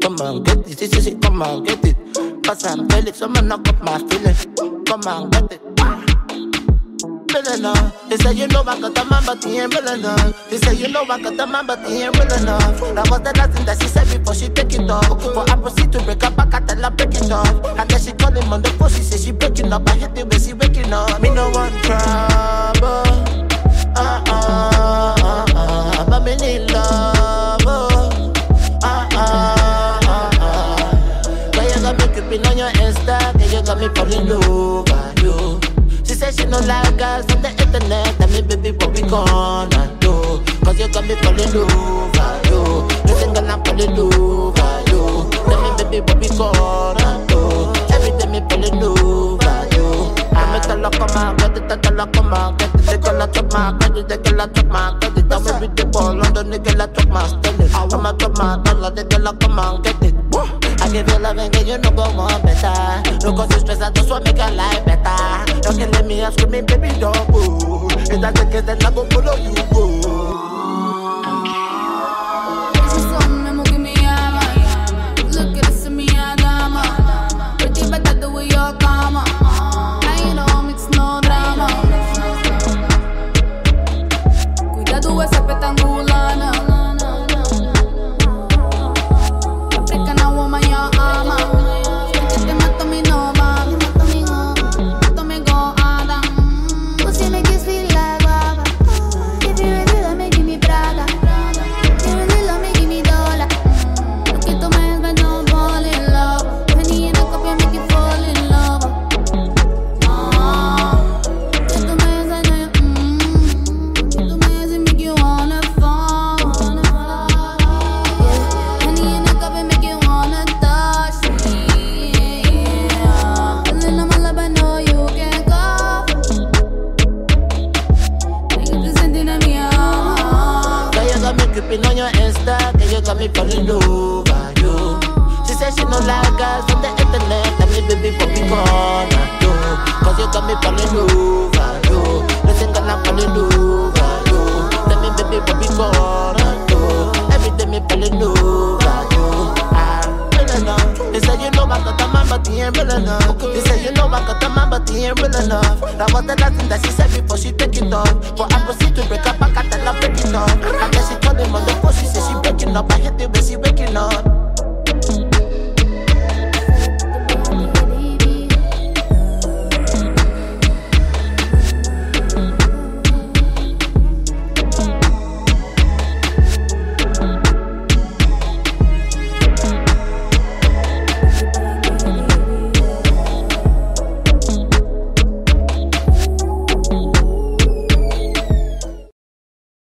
Come on, get it, this, come on, get it. Cause I'm feeling, so man, knock up my feeling. Come on, get it. Millionaire. They say you know I got a man, but he ain't millionaire. They say you know I got a man, but he ain't real enough. That was the last thing that she said before she take it off. Before I proceed to break up, I got tell her break it off. And then she call him on the phone, she say she breaking up. I hate the way she waking up. Me no want trouble. But me need love. But you got me creeping on your Insta, and you got me falling over you. She said she no like us on the internet. Tell me, baby, what we gonna do? Cause you got me falling over you. Listen, girl, I'm falling over you. Tell me, baby, what we gonna do? Every day me falling over you. I'm a tell her, come on, get it, tell her, come on, get it. The girl, I chop my credit, the girl, I chop my credit. I'm a with the ball, London, the girl, I chop my stellar. I'm a chop my dollar, the girl, I come on, get it. I give you love and get you no go want better. No cause you stress, I just want make your life better. You can let me ask me, baby, don't go. If that's the case, then I go follow you, go. Look at this, me, I got pretty better the way you're calm. I know mix no drama. Cuidado esa petangulana. On your Insta, and you got me falling over you. She said she no like us on the internet. Tell me, baby, what we gonna do? Cause you got me falling over you. Listen, girl, I'm falling over you. Tell me, baby, what we gonna do? Every day me falling over you. I'm real enough. They say you know I got a man, but he ain't real enough. They say you know I got a man, but he ain't real enough. That was the last thing that she said before she take it off. For I proceed to break up, I got tell her break it off. And then she call him on the phone, she say she breaking up. I hate the way she waking up.